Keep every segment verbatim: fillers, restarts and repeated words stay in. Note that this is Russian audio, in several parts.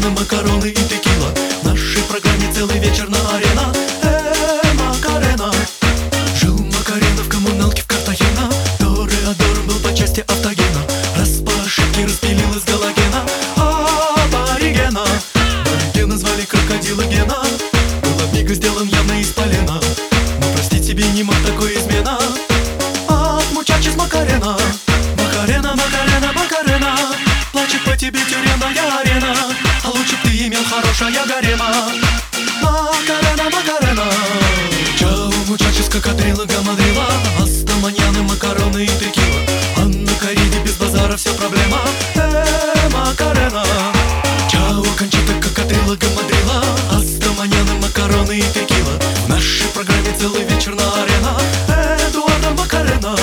Астаманьяна, макароны и текила. В нашей программе целый вечер на арена. Э, Макарена. Жил Макарена в коммуналке в Картахена. Тореадором был по части автогена. Раз по ошибке распилил из галогена аборигена. Аборигена звали крокодила Гена. Был от мига сделан явно из полена. Но простить себе не мог такой измена. От мучачес Макарена. Макарена, Макарена, Макарена. Плачет по тебе тюремная арена. А лучше б ты имел хорошая гарема. Макарена, Макарена. Чао, мучачес, кокодрила, гамадрила. Астаманьяны, макароны и текила. А на кориде без базара вся проблема. Э, Макарена. Чао, кончита, кокодрила, гамадрила. Астаманьяны, макароны и текила. В нашей программе целый вечер на арена. Эдуарда Макарена.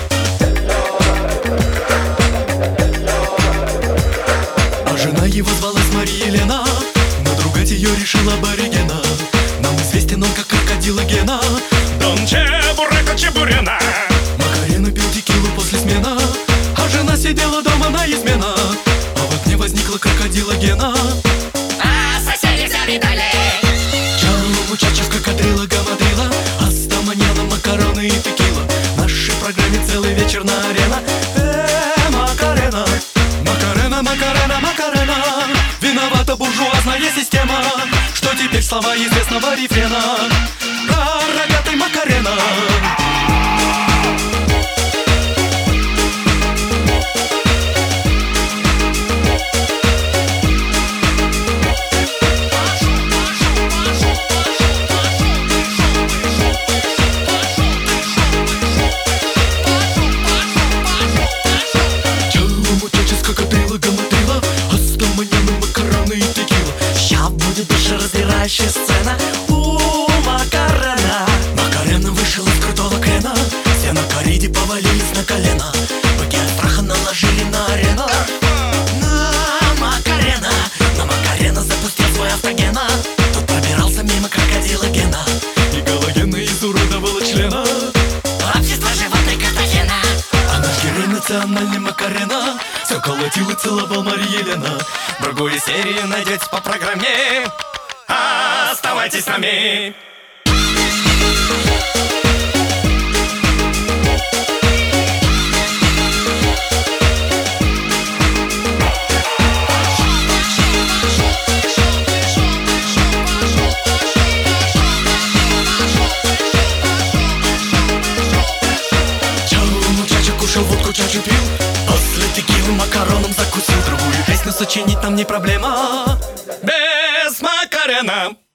Жена его звалась Мария Елена. Надругать ее решила аборигена. Нам известен он как крокодила Гена. Дон Чебурека Чебурена. Макарена пил текилу после смена. А жена сидела дома на измена. А в окне возникла крокодила Гена. А соседи все видали. Чао, мучачес, кокодрила, гамадрила. Астаманьяна, макароны и текила. В нашей программе целый вечер на арена. Э, Макарена. Макарена, Макарена, Макарена. Виновата буржуазная система, что теперь слова известного рефрена. Пророгатый Макарена. Разбирающая сцена у Макарена. Макарена вышел из крутого крена. Все на кориде повалились на колено. Быки от страха наложили на арену. На Макарена. На Макарена запустил свой автогена. Тот пробирался мимо крокодила Гена. И галогена изуродовала члена Общество животных Картахена. А наш герой национальный Макарена все колотил и целовал Мария Елена. Другую серию найдете по программе. Оставайтесь с нами. Чао, мучача, кушал водку, чачу пил. После текилы макароном закусил. Другую песню сочинить нам не проблема. Без Макарена.